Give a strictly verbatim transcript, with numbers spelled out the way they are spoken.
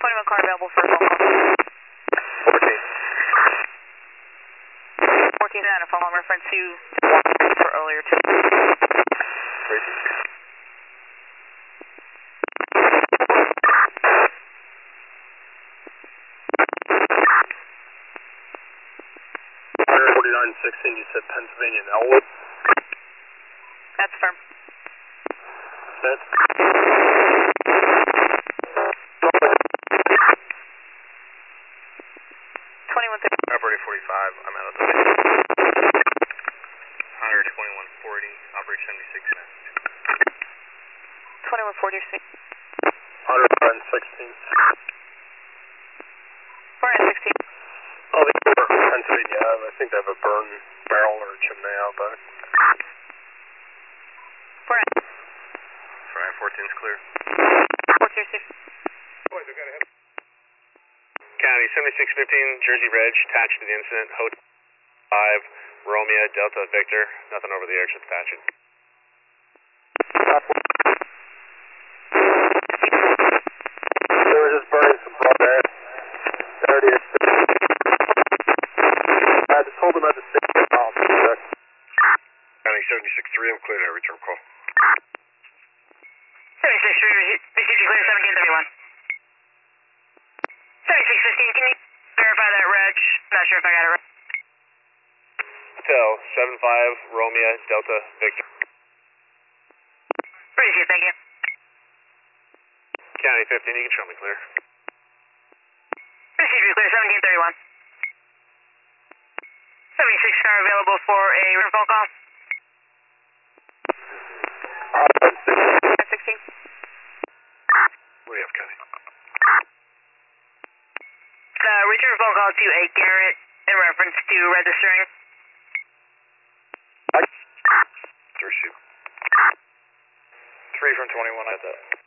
twenty-one car available for a phone call. fourteen. fourteen and a phone call reference to for earlier today. Crazy. one forty-nine sixteen, you said Pennsylvania and Elwood? That's firm. Set. twenty-one thirty. Operator forty-five, I'm out of the way. one hundred twenty-one forty, operator seventy-six message. twenty-one forty six. one hundred sixteen. four hundred sixteen. Oh, they were Pennsylvania. I think they have a burn barrel or chimney out back. four hundred. Right, fourteen's clear. four zero six. Boys, we got a hit. County seventy-six fifteen, Jersey Reg, attached to the incident. Hotel five, Romeo, Delta, Victor. Nothing over the air, just patching. They were just burning some blood there. There it is. I just told them at the station. County seventy-six three, I'm clear to return call. seventy-six three, received you clear seventeen thirty-one. seventy-six fifteen, can you verify that reg? Not sure if I got it right. Hotel seven five, Romeo, Delta, Victor. Appreciate it, thank you. County fifteen, you can show me clear. Received you clear seventeen thirty-one. seventy-six car available for a phone call. sixteen. What do you have, County? Uh, return phone call to a Garrett in reference to registering. Three shoot. Three from twenty-one, I had that.